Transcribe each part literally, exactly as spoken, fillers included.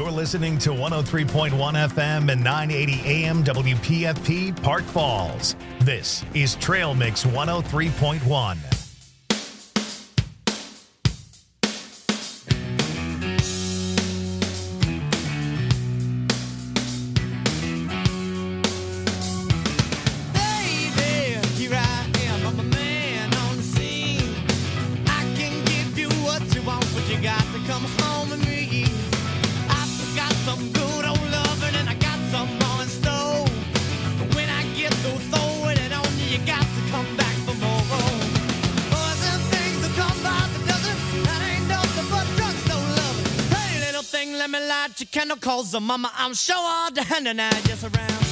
You're listening to one oh three point one F M and nine eighty A M W P F P Park Falls. This is Trail Mix one oh three point one. Candle calls the mama, I'm sure all the hand and I just around.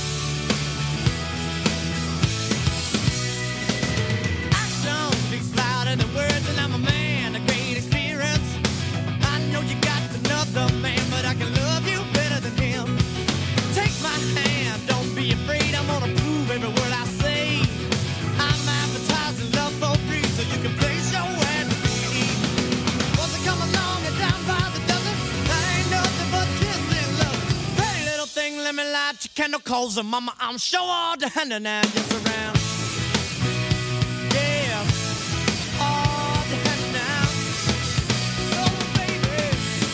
Action speaks louder than words, and I'm a man of great experience. I know you got another man, but I can love you better than him. Take my hand, don't be afraid, I'm gonna prove every word I say. I'm advertising love for free, so you can place your ad with me. Once I come along and down by the dozen, that ain't nothing but let me light your candle calls and mama, I'm sure all the hand and I just around. Yeah, all the hand now. Oh baby,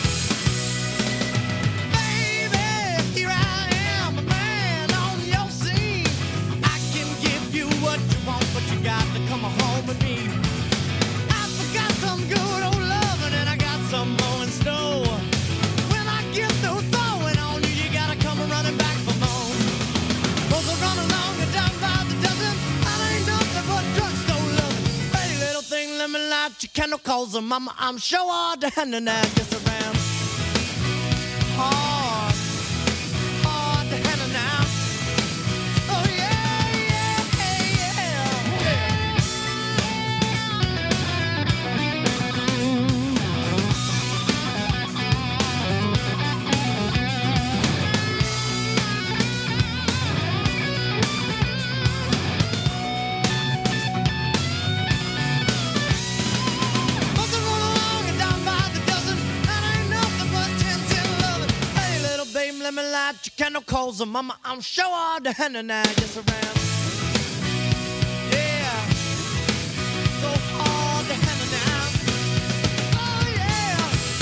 baby, here I am, a man on your scene. I can give you what you want, but you got to come home with me. I forgot some good old loving and I got some more in store. When I get through throwing on you, you gotta come running back for more. Those are run along and down by the dozen. I ain't nothing but drugstore loving. Pretty little thing, let me light your candle calls and mama, I'm sure all the hand and I just around. Hard, hard to handle now. Oh yeah, yeah, yeah, yeah. Let me light your candle calls and mama, I'm sure all the hand and I just around. Yeah, so hard to handle now. Oh yeah,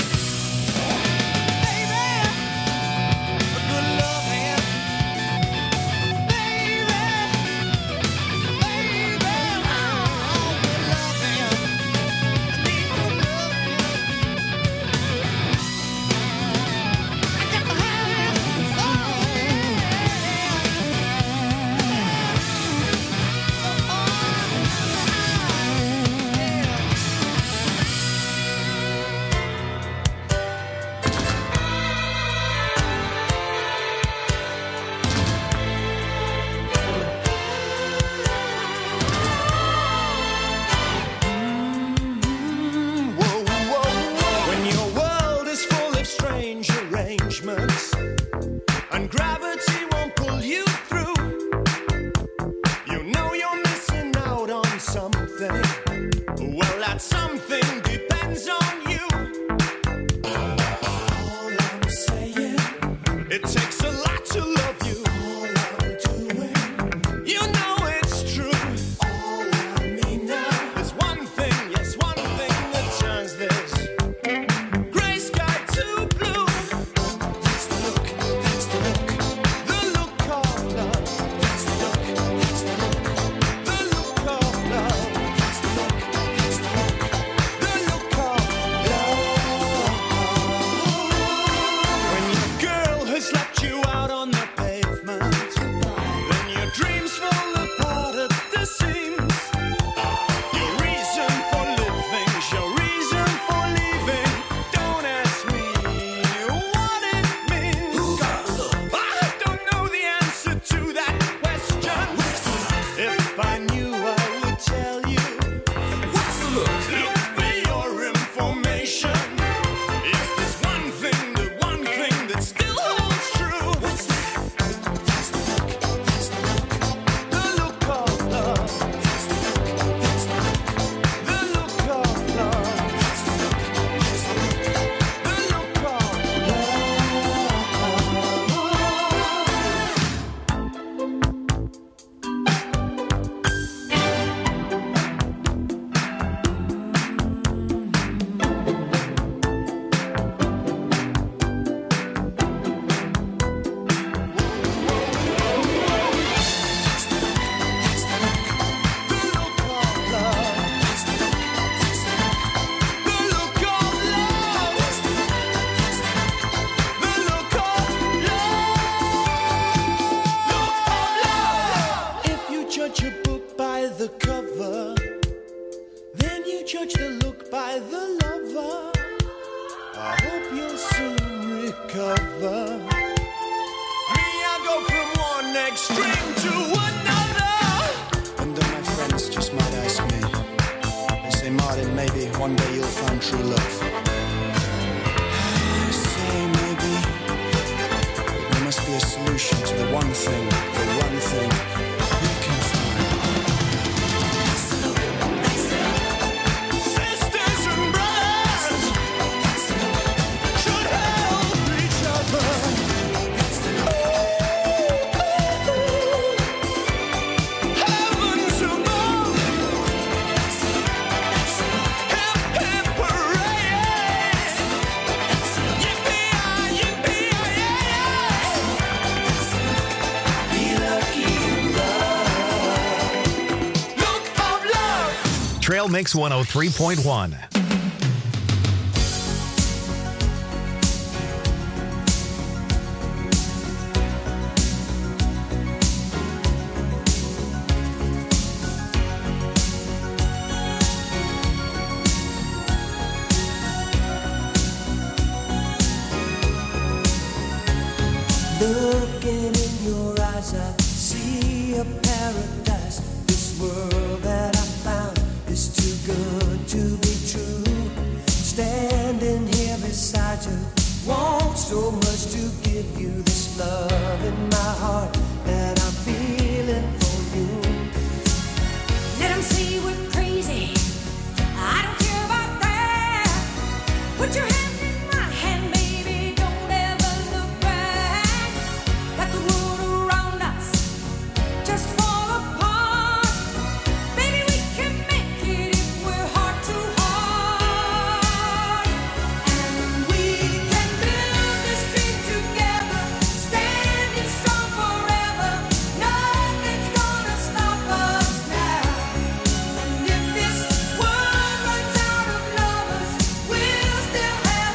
baby, a good love hand. Baby, baby, oh, good love hand. I need good love hand. I got the hand. cover. Me, I go from one extreme to another. And then my friends just might ask me, they say, Martin, maybe one day you'll find true love. I say maybe, but there must be a solution to the one thing, the one thing we can find. Sisters and brothers should help each other. Heavens above, hip hip hooray! Yippee-yi, yippee-yi, yeah! Be lucky in love. Look of love. Trail Mix one oh three point one. Looking in your eyes, I see a paradise. This world that I found is too good to be true. Standing here beside you, want so much to give you this love in my heart that I'm feeling for you. Let 'em say we're crazy. I don't care about that. Put your hand in my hand, baby. Don't ever look back. Let the world around us just fall apart. Baby, we can make it if we're heart to heart. And we can build this dream together, standing strong forever. Nothing's gonna stop us now. And if this world runs out of lovers, we'll still have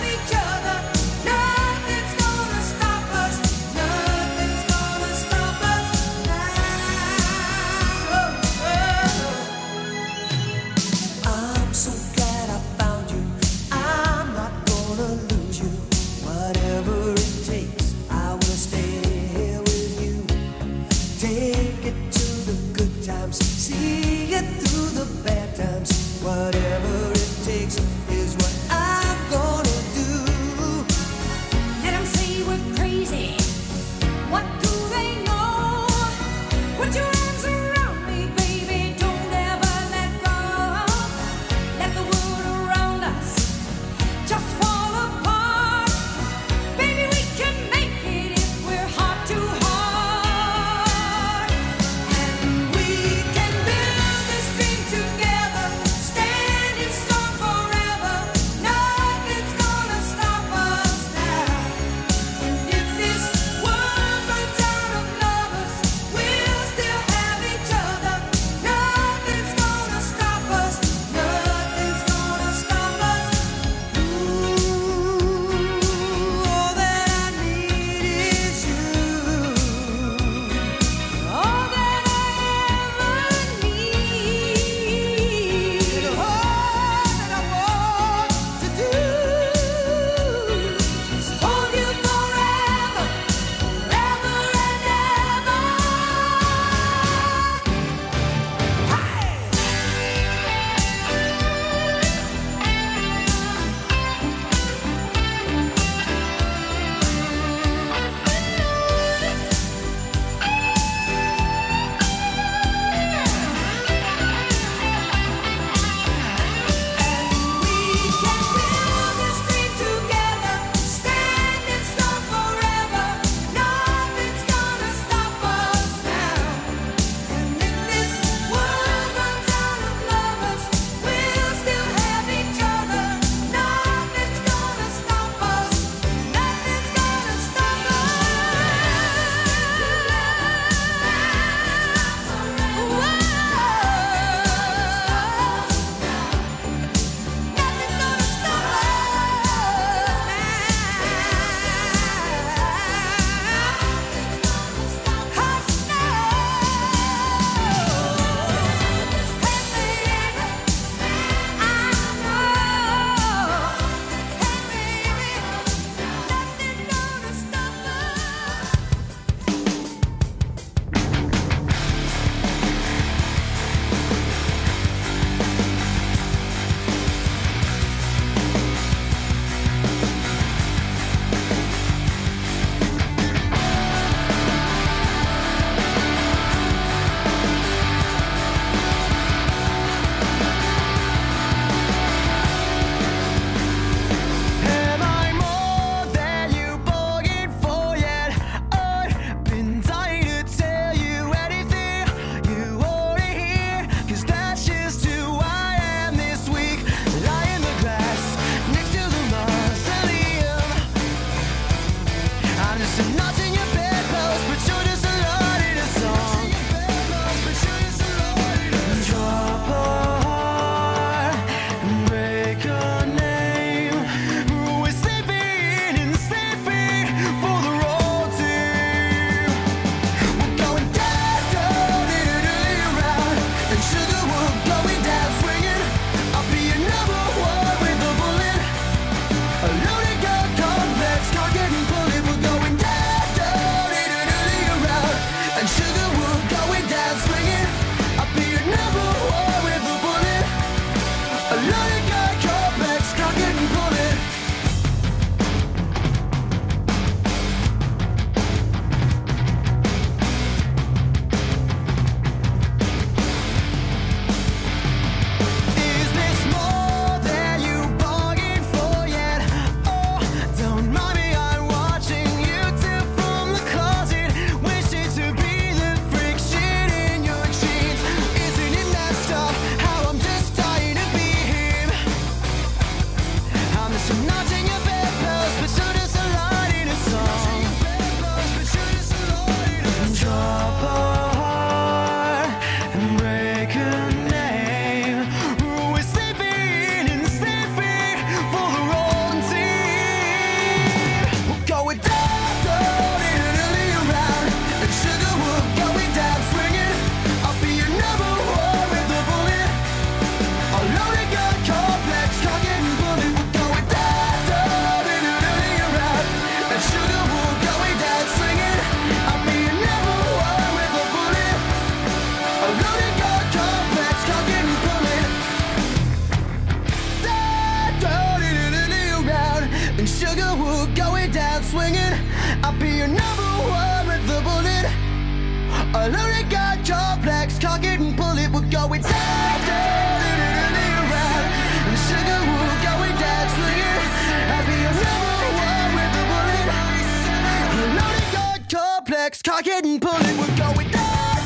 And Sugarwood going down swinging. I'll be your number one with the bullet. A loaded gun, complex, cock it and pull it. We're going down, down, down, down, down. And Sugarwood going down swinging. I'll be your number one with the bullet. A loaded gun, complex, cock it and pull it. We're going down.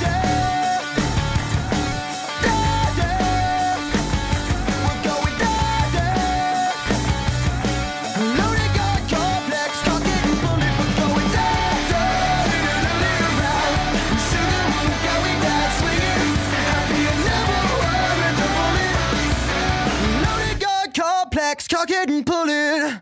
Cock it and pull it.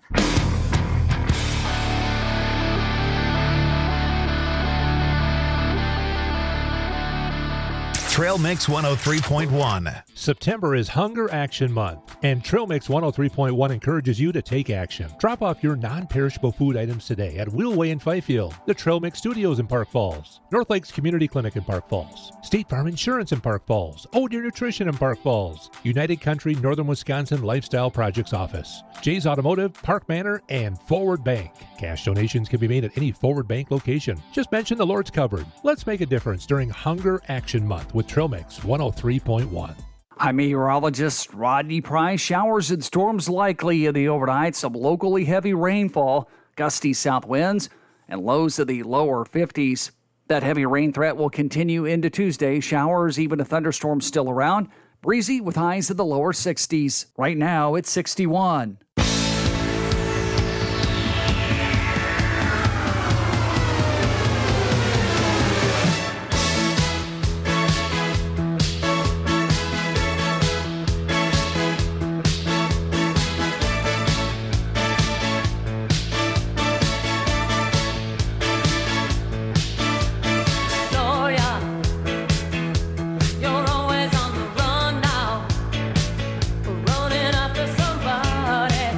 Trail Mix one oh three point one. September is Hunger Action Month, and Trail Mix one oh three point one encourages you to take action. Drop off your non-perishable food items today at Wheelway in Fifield, the Trail Mix Studios in Park Falls, North Lakes Community Clinic in Park Falls, State Farm Insurance in Park Falls, Oh Deer Nutrition in Park Falls, United Country Northern Wisconsin Lifestyle Projects Office, Jay's Automotive, Park Manor, and Forward Bank. Cash donations can be made at any Forward Bank location. Just mention the Lord's Cupboard. Let's make a difference during Hunger Action Month with Trail Mix one oh three point one. I'm meteorologist Rodney Price. Showers and storms likely in the overnight. Some locally heavy rainfall, gusty south winds, and lows of the lower fifties. That heavy rain threat will continue into Tuesday. Showers, even a thunderstorm still around. Breezy with highs in the lower sixties. Right now, it's sixty-one. You're always on the run now, running after somebody.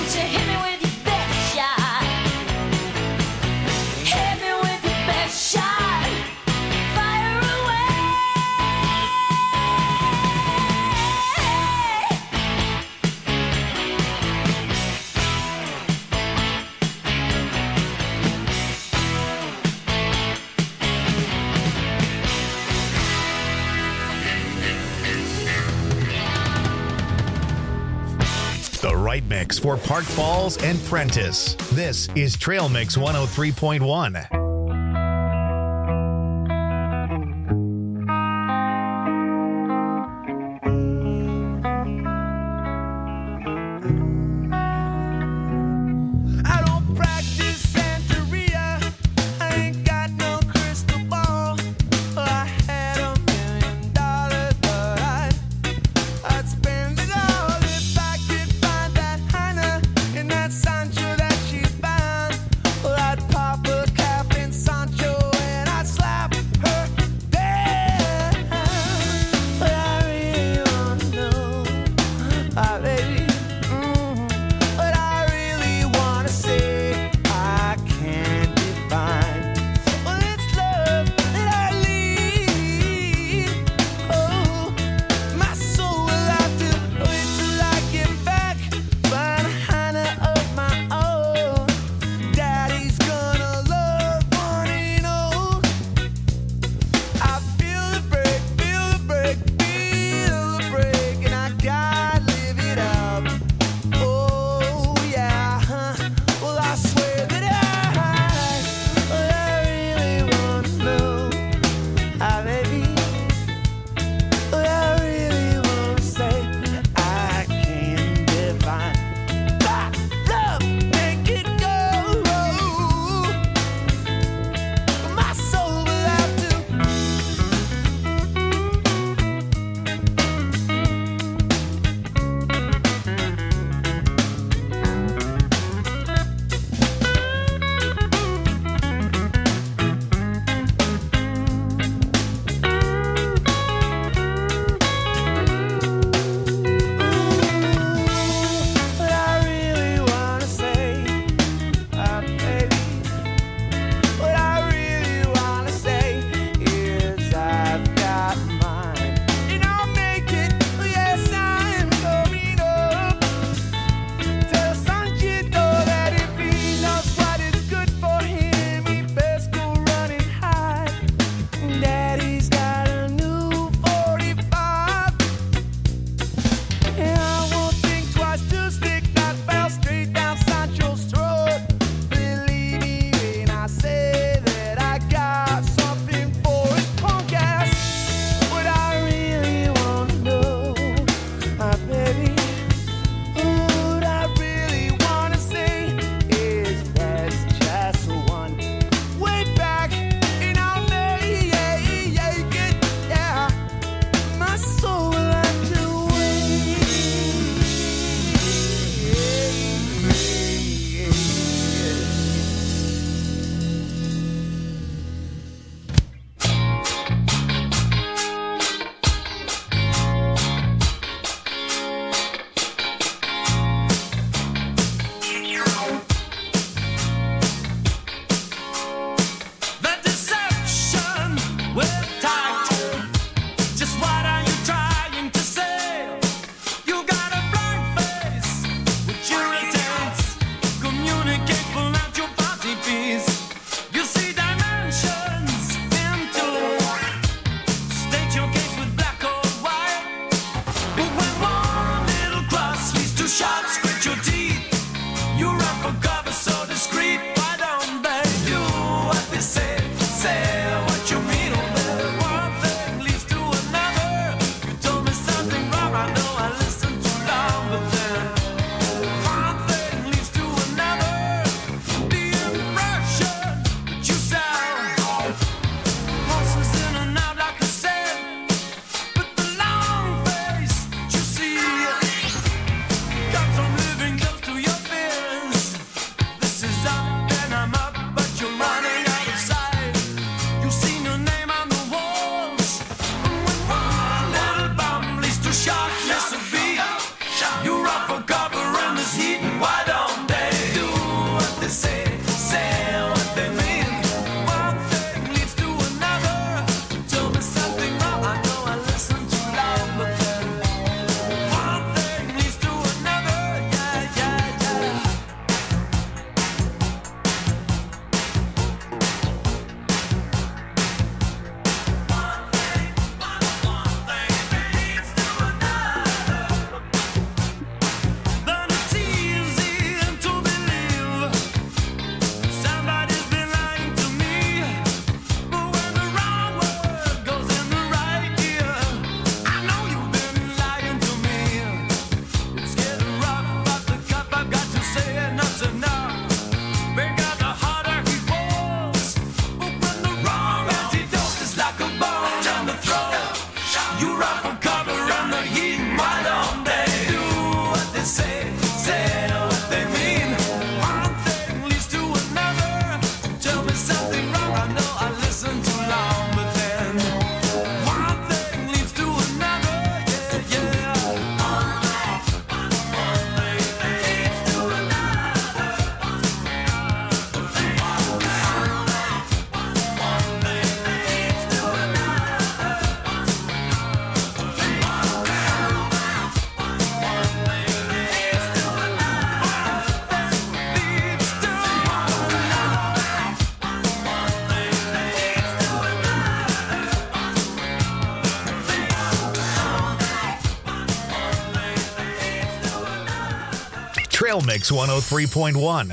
Won't you hit me with your best shot? Hit me with your best shot. Fire away. The right mix for Park Falls and Prentice. This is Trail Mix one oh three point one. I don't practice Santeria. I ain't got no crystal ball. Well, I had a million dollars, but I'd, I'd spend it all if I could find that Heiner in that Sancho that she's found. Well, I'd pop a cap in Trail Mix one oh three point one.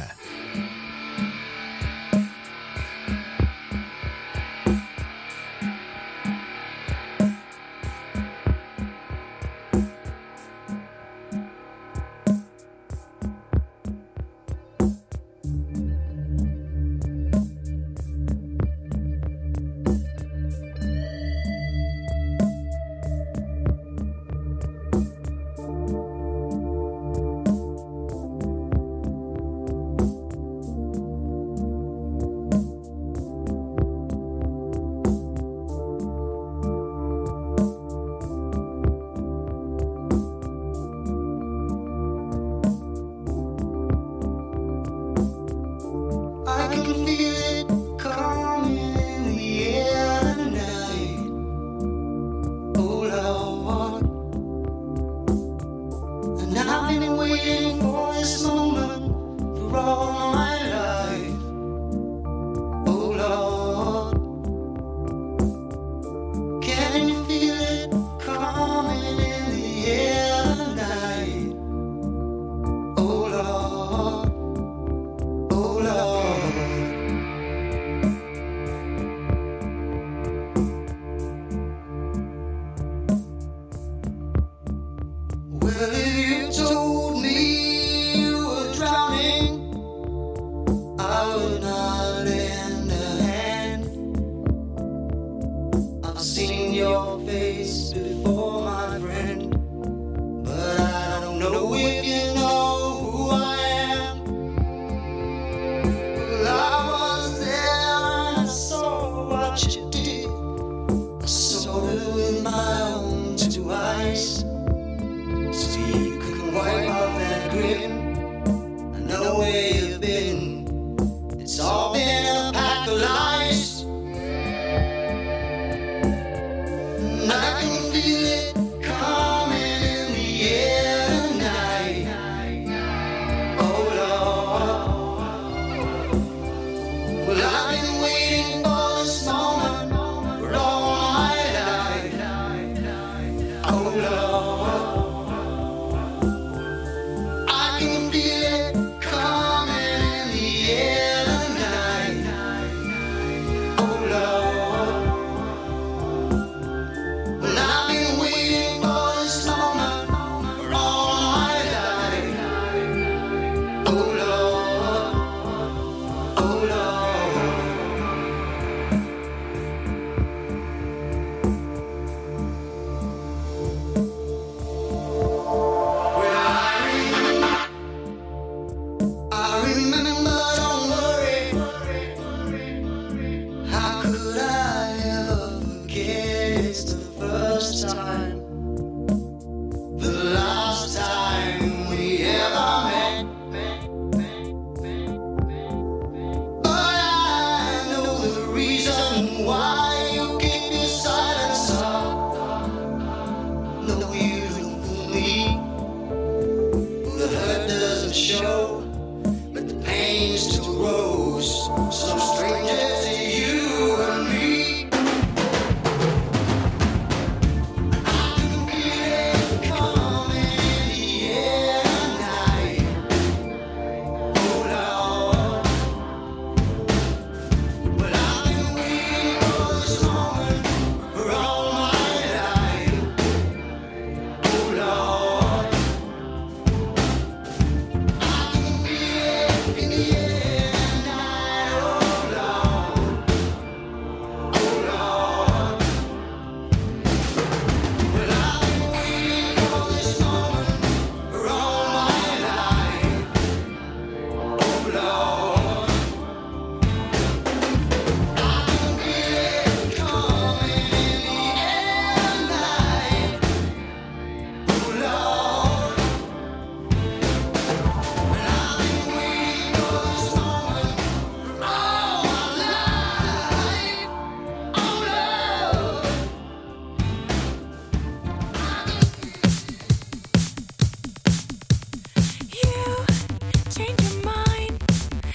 You change your mind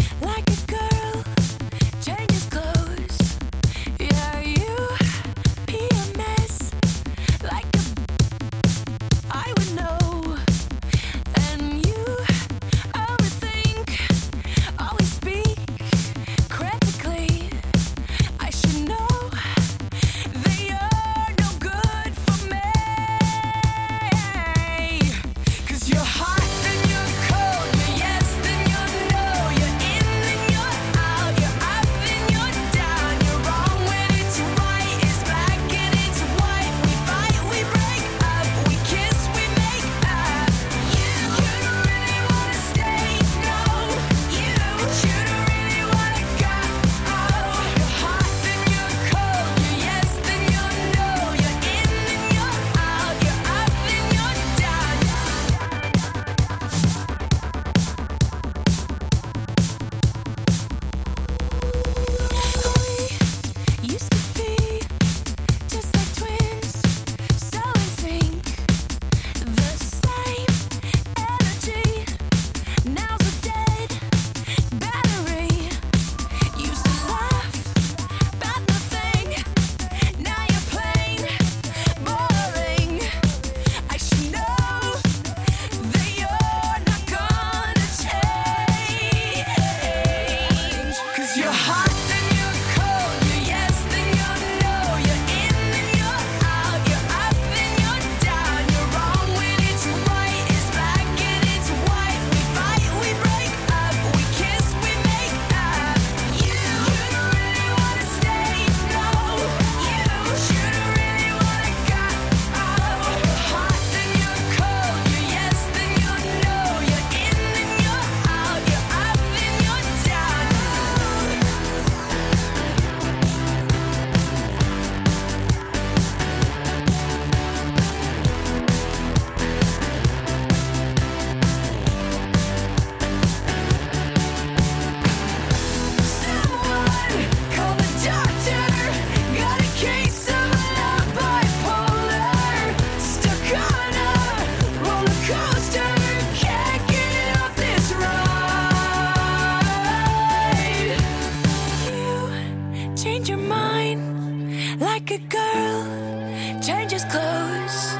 like a girl changes clothes.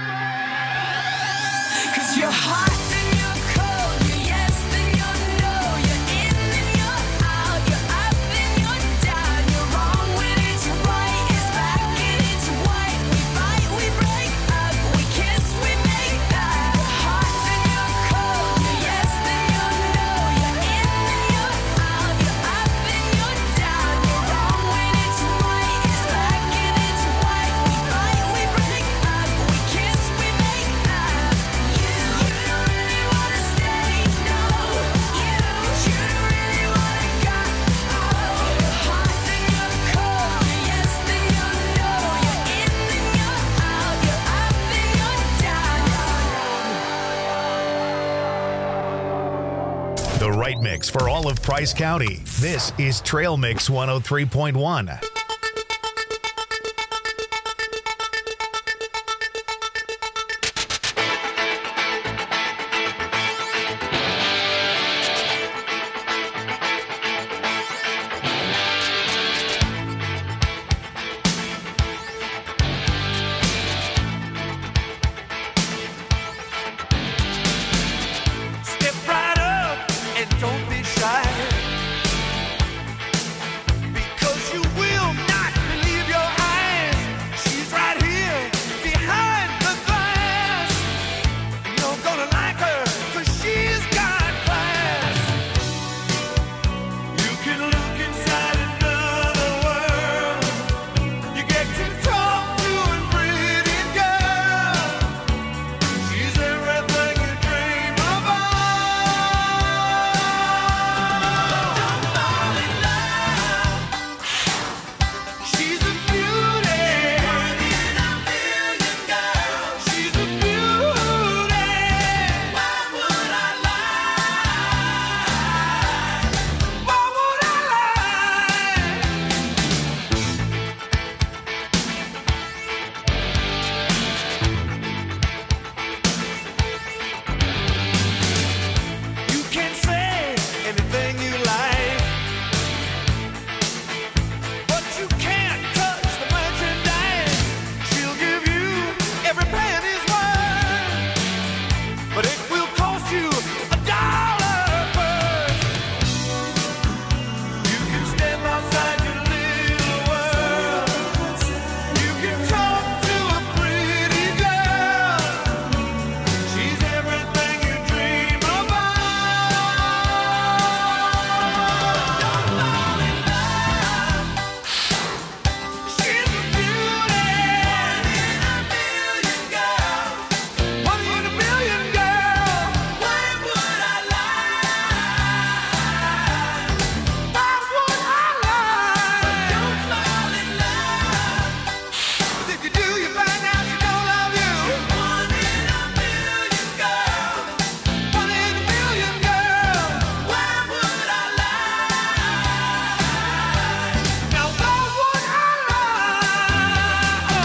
'Cause you're hot and you're cold, you're yes then you're no, you're in and you're out, you're up and you're down, you're wrong when it's right, it's black and it's white. We fight, we break up, we kiss, we make up. You're hot and you're cold, you're yes then you're no, you're in and you're out, you're up and you're down, you're wrong when it's right, it's black and it's white. We fight, we break up, we kiss, we make up. You, you don't really wanna stay, no. You, you don't really wanna go. Oh, you're hot then you're cold, you're yes then you're no, you're in and you're out, you're up and you're down. The right mix for all of Price County. This is Trail Mix one oh three point one. Step right up and don't be shy, because you will not believe your eyes. She's right here behind the glass. You're gonna like her, 'cause she's got class. You can look inside another world. You get to talk to a pretty girl. She's everything you dream about. Don't fall in love. She's a beauty. One in a million girls. She's a beauty. Why would I lie? Why would I lie? You can say anything you like, but you can't touch the merchandise. She'll give you every penny's worth, but it will cost you a dollar first. You can step outside your little world. You can talk to a pretty girl. She's everything you dream about. Don't fall in love. She's a beauty. One in a million girls. One in a million girls. Why would I lie? Why would I lie? Don't fall in love. 'Cause if you do, you find out she don't love you. One in a million girls. One in a million girls. Why would I lie? Now why would I lie?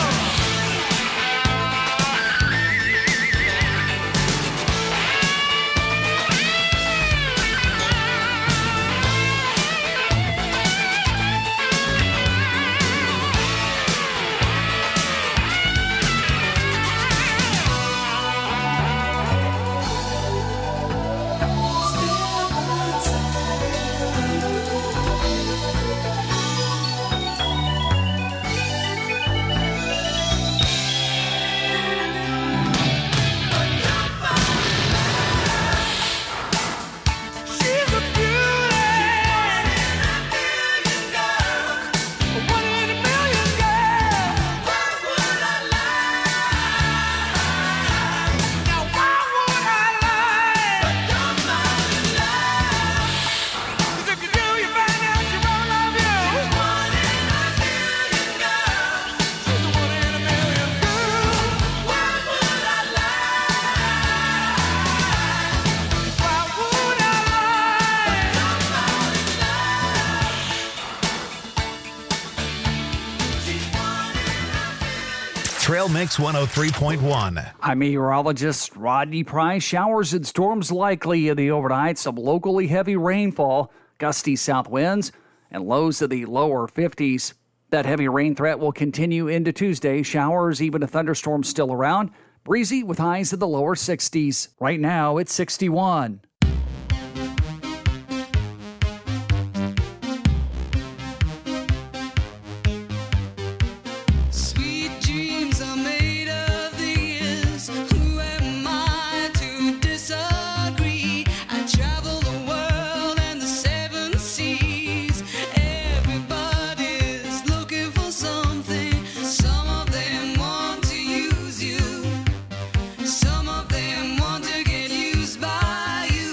She's a beauty. One in a million girls. Why would I lie? Now why would I lie? Don't fall in love. 'Cause if you do, you find out she won't love you. One in a million girls. She's a one in a million girl. Why would I lie? Why would I lie? Don't fall in love. She's one in a million. Trail Mix one oh three point one. I'm meteorologist Rodney Price. Showers and storms likely in the overnight. Some locally heavy rainfall, gusty south winds, and lows of the lower fifties. That heavy rain threat will continue into Tuesday. Showers, even a thunderstorm still around. Breezy with highs in the lower sixties. Right now, it's sixty-one. Sweet dreams are made of these. Who am I to disagree? I travel the world and the seven seas. Everybody's looking for something. Some of them want to use you. Some of them want to get used by you.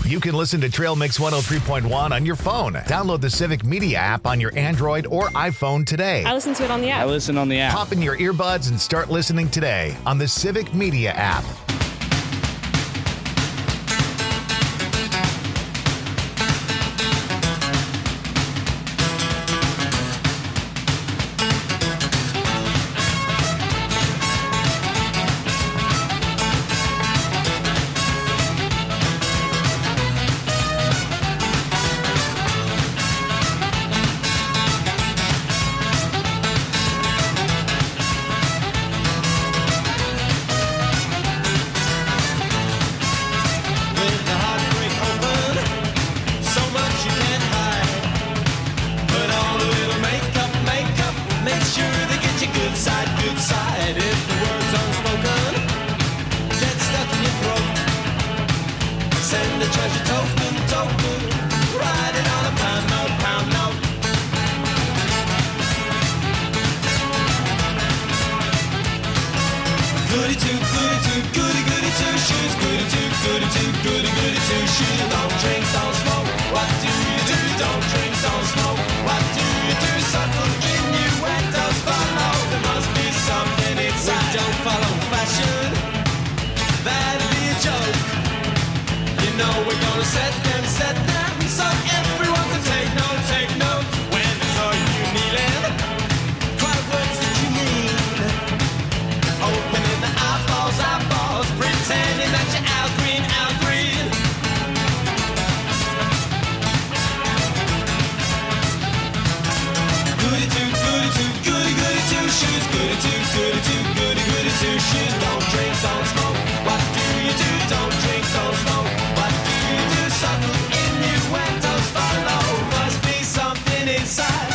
You can listen to Trail Mix one oh three point one on your phone. Download the Civic Media app on your Android or iPhone today. I listen to it on the app. I listen on the app. Pop in your earbuds and start listening today on the Civic Media app. With the heartbreak open, so much you can't hide. Put on a little makeup, makeup, make sure they get you good side, good side. If the words unspoken get stuck in your throat, send a treasure token, token, write it on a pound note, pound note. Goody two, goody two, goody goody two shoes. Goody two, goody two, goody goody two shoes. Don't drink, don't smoke. What do you do? Don't drink, don't smoke. What do you do? Subtle innuendos follow. There must be something inside. We don't follow fashion. That'd be a joke. You know we're gonna set them, set them, so everyone can take note, take note. When they saw you kneeling, cry words that you mean. Opening the eyeballs, eyeballs, pretending that you're Al Green, Al Green. Goody two, goody two, goody goody two shoes. Goody two, goody two, goody goody two shoes. Don't drink, don't smoke. What do you do? Don't drink, don't smoke. What do you do? Subtle innuendos follow. Must be something inside.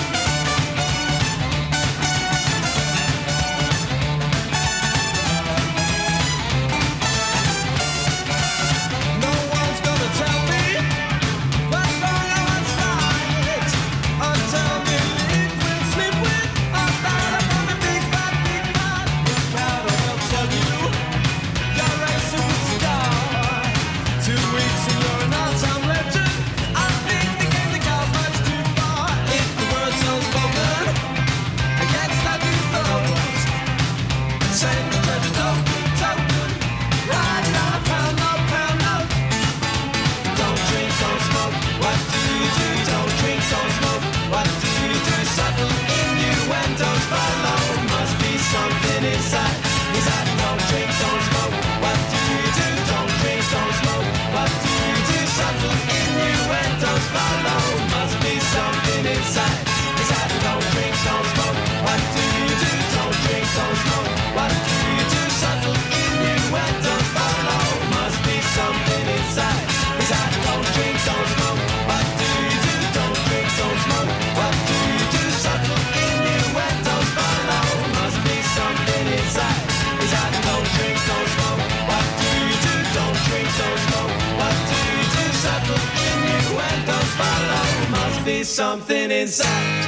No one's gonna tell me what's wrong or what's right until they live with, sleep with, or start up on the big bad, big bad. The crowd will tell you you're a superstar. Two weeks and you're an all-time legend. I think the game that got much too far. If the word's unspoken, it gets stuck in your throat. Send the treasure token, token, write it on a pound note, pound note. Don't drink, don't smoke. What do you do? Don't drink, don't smoke. What do you do? Subtle innuendos follow. Must be something inside. Inside. Don't drink, don't smoke. What do you do? Don't drink, don't smoke. What do you do? Subtle innuendos follow. Must be something inside. Inside. Don't drink, don't smoke. What do you do? Don't drink, don't smoke. What do you do? Subtle innuendos follow. Must be something inside. Inside. Don't drink, don't smoke. What do you do? Don't drink, don't smoke. What do you do? Subtle innuendos follow. Must be something inside. Inside. Don't drink, don't smoke. What do you do? Don't drink, don't smoke. What do you do? Subtle innuendos follow. Must be something inside.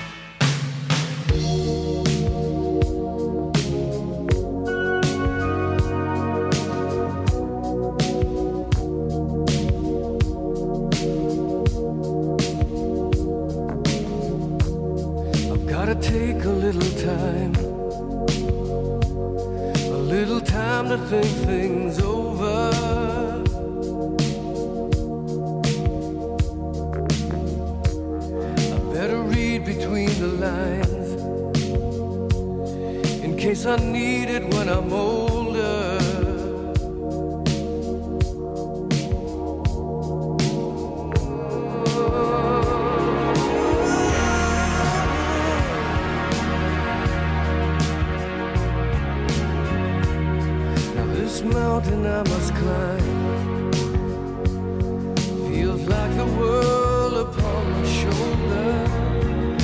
I've gotta take a little time, a little time to think things over. I better read between the lines in case I need it when I'm older. Now this mountain I must climb feels like the world upon my shoulder.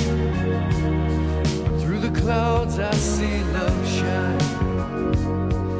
Through the clouds I see love shine.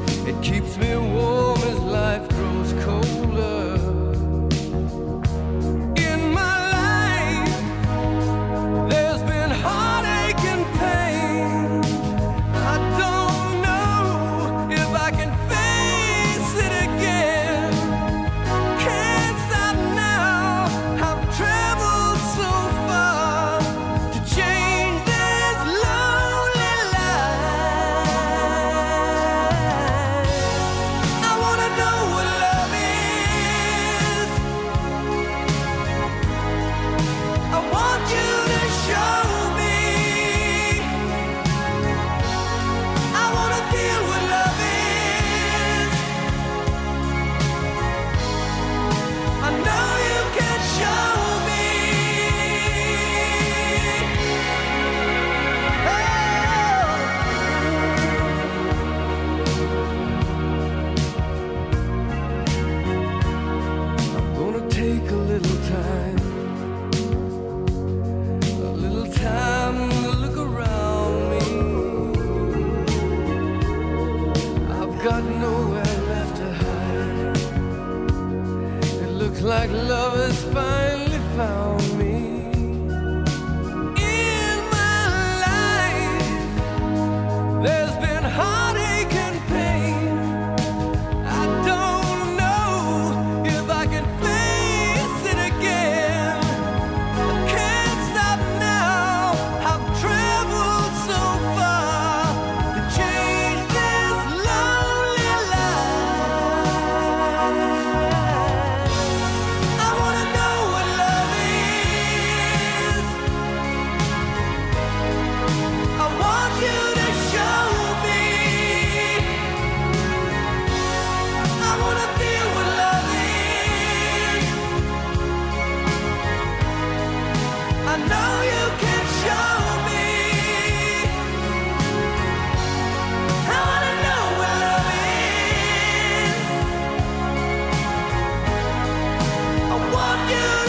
like love has finally found me. In my life, there's been heartache and pain. I don't know if I can face it again. I can't stop now. I've traveled so far to change this lonely life. I wanna know what love is. I want you to show me. I wanna feel what love is. I know you can show me. I wanna know what love is. I want you